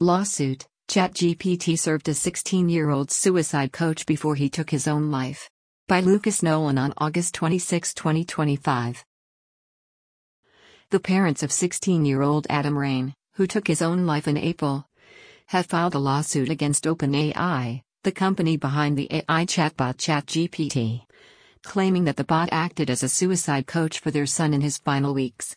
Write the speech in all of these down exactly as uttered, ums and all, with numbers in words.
Lawsuit: ChatGPT served a sixteen-year-old suicide coach before he took his own life. By Lucas Nolan on August twenty-sixth, twenty twenty-five. The parents of sixteen-year-old Adam Rain, who took his own life in April, have filed a lawsuit against OpenAI, the company behind the A I chatbot ChatGPT, claiming that the bot acted as a suicide coach for their son in his final weeks.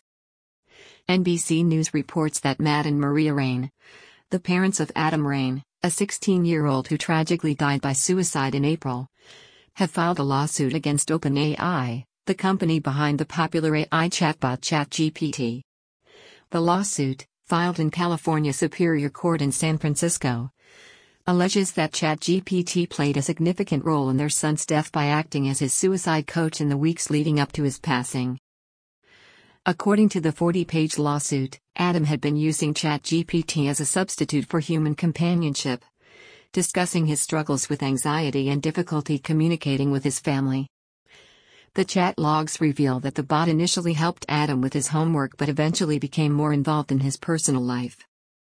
N B C News reports that Matt and Maria Rain, the parents of Adam Rain, a sixteen-year-old who tragically died by suicide in April, have filed a lawsuit against OpenAI, the company behind the popular A I chatbot ChatGPT. The lawsuit, filed in California Superior Court in San Francisco, alleges that ChatGPT played a significant role in their son's death by acting as his suicide coach in the weeks leading up to his passing. According to the forty-page lawsuit, Adam had been using ChatGPT as a substitute for human companionship, discussing his struggles with anxiety and difficulty communicating with his family. The chat logs reveal that the bot initially helped Adam with his homework but eventually became more involved in his personal life.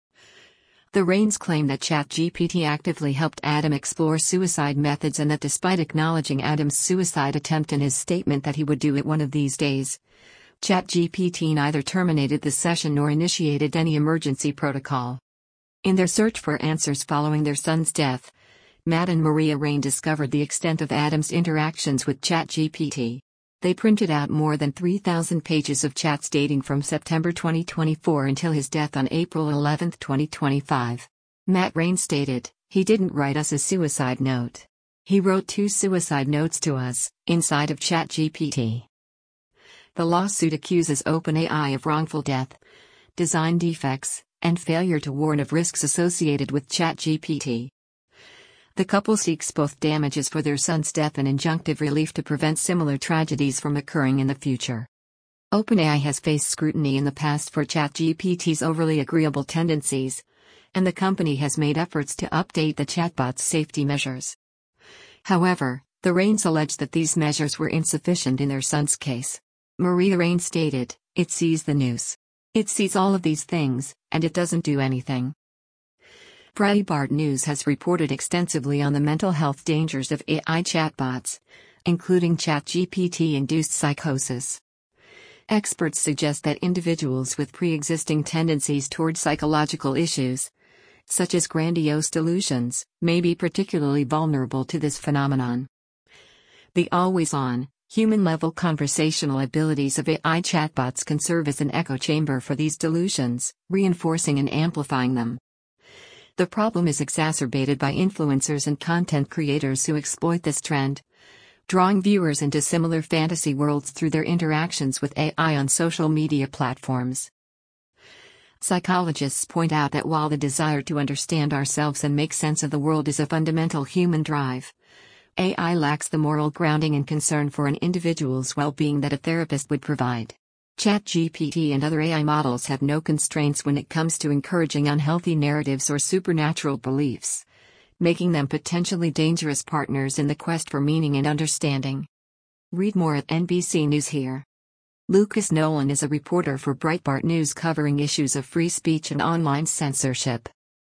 The Rains claim that ChatGPT actively helped Adam explore suicide methods and that despite acknowledging Adam's suicide attempt in his statement that he would do it one of these days, ChatGPT neither terminated the session nor initiated any emergency protocol. In their search for answers following their son's death, Matt and Maria Rain discovered the extent of Adam's interactions with ChatGPT. They printed out more than three thousand pages of chats dating from September twenty twenty-four until his death on April eleventh, twenty twenty-five. Matt Rain stated, "He didn't write us a suicide note. He wrote two suicide notes to us, inside of ChatGPT." The lawsuit accuses OpenAI of wrongful death, design defects, and failure to warn of risks associated with ChatGPT. The couple seeks both damages for their son's death and injunctive relief to prevent similar tragedies from occurring in the future. OpenAI has faced scrutiny in the past for ChatGPT's overly agreeable tendencies, and the company has made efforts to update the chatbot's safety measures. However, the Rains allege that these measures were insufficient in their son's case. Maria Rain stated, "It sees the news. It sees all of these things, and it doesn't do anything." Breitbart News has reported extensively on the mental health dangers of A I chatbots, including ChatGPT-induced psychosis. Experts suggest that individuals with pre-existing tendencies toward psychological issues, such as grandiose delusions, may be particularly vulnerable to this phenomenon. The always-on, human-level conversational abilities of A I chatbots can serve as an echo chamber for these delusions, reinforcing and amplifying them. The problem is exacerbated by influencers and content creators who exploit this trend, drawing viewers into similar fantasy worlds through their interactions with A I on social media platforms. Psychologists point out that while the desire to understand ourselves and make sense of the world is a fundamental human drive, A I lacks the moral grounding and concern for an individual's well-being that a therapist would provide. ChatGPT and other A I models have no constraints when it comes to encouraging unhealthy narratives or supernatural beliefs, making them potentially dangerous partners in the quest for meaning and understanding. Read more at N B C News here. Lucas Nolan is a reporter for Breitbart News covering issues of free speech and online censorship.